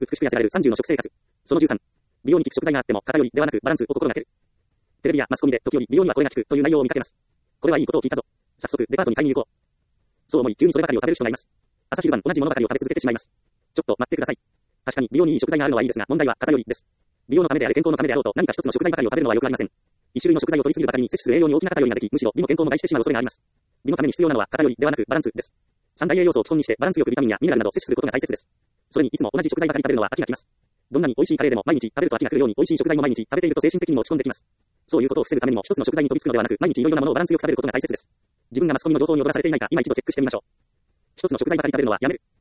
美しく痩せられる30の食生活。その13。美容に効く食材があっても、偏りではなくバランスを心がける。テレビやマスコミで時折美容にはこれが効くという内容を見かけます。これはいいことを聞いたぞ。早速デパートに買いに行こう。そう思い急にそればかりを食べる人がいます。朝昼晩同じものばかりを食べ続けてしまいます。ちょっと待ってください。確かに美容にいい食材があるのはいいですが、問題は偏りです。美容のためであれ健康のためであろうと何か一つの食材ばかりを食べるのは良くありません。一種類の食材を取りすぎるばかりに摂取する栄養に大きな偏りができ、むしろ美も健康も害してしまう恐れがあります。美のために必要なのは偏りではなくバランスです。三大栄養素を基本にしてバランスよくビタミンやミネラルなどを摂取することが大切です。それにいつも同じ食材ばかり食べるのは飽きがきます。どんなに美味しいカレーでも毎日食べると飽きが来るように美味しい食材も毎日食べていると精神的にも落ち込んできます。そういうことを防ぐためにも一つの食材に飛びつくのではなく毎日いろいろなものをバランスよく食べることが大切です。自分がマスコミの情報に踊らされていないか今一度チェックしてみましょう。一つの食材ばかり食べるのはやめる。